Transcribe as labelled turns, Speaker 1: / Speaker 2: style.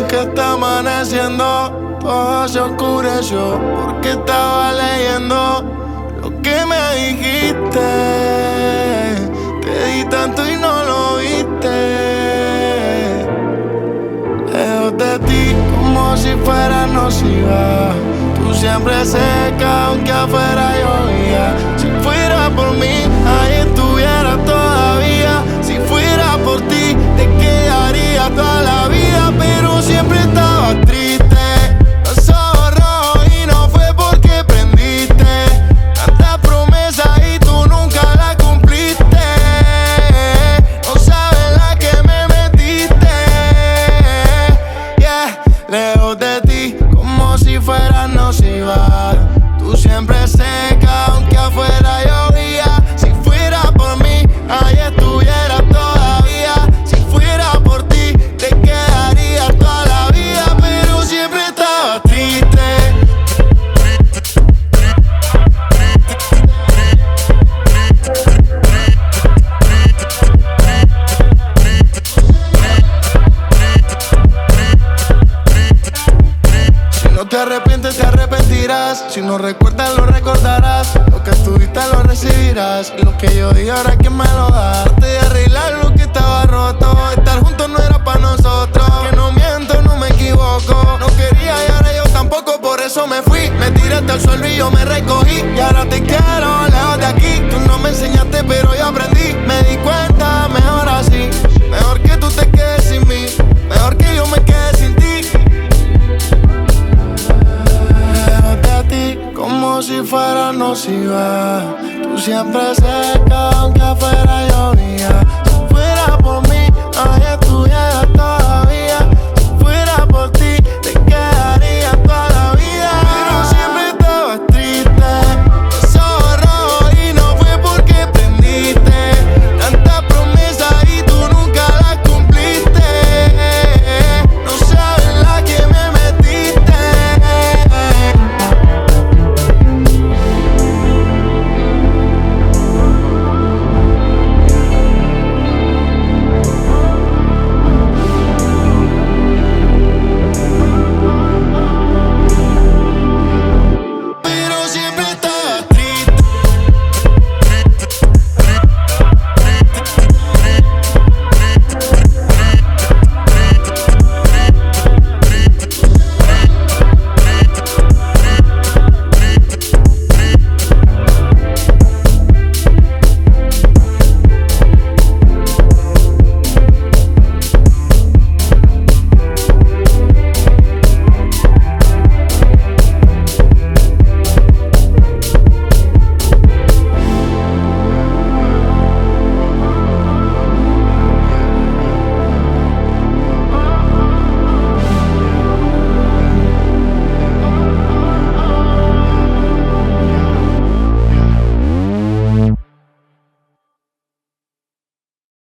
Speaker 1: que está amaneciendo, todo se oscureció porque estaba leyendo lo que me dijiste. Te di tanto y no lo viste. Lejos de ti como si fuera nociva. Tú siempre seca aunque afuera llovía. Si fuera por mí, ahí estuviera todavía. Si fuera por ti, te quedaría toda la vida. Pero siempre estaba triste, los ojos rojos y no fue porque prendiste. Tantas promesas y tú nunca las cumpliste. No sabes la que me metiste. Yeah, lejos de ti como si fuera nociva. Tú siempre seca aunque afuera llovía. Si fuera por mí, ahí estuviera todavía. Si fuera por ti, te quedaría toda la vida. Pero siempre estaba triste. Si no te arrepientes, te arrepentirás. Si no recuerdas, lo recordarás. Lo que tuviste, lo recibirás. Y lo que yo di, ahora ¿quién me lo da? Trate de arreglar lo que estaba roto. Estar juntos no era para nosotros. Que no miento, no me equivoco. No quería y ahora yo tampoco, por eso me fui. Me tiré hasta el suelo y yo me recogí. Y ahora te quiero lejos de aquí. Tú no me enseñaste, pero yo aprendí. Me di cuenta, mejor así. Mejor que tú te quedes sin mí. Mejor que yo me quede sin ti. Lejos de ti, como si fuera nociva. Tú siempre seca, aunque afuera llovía.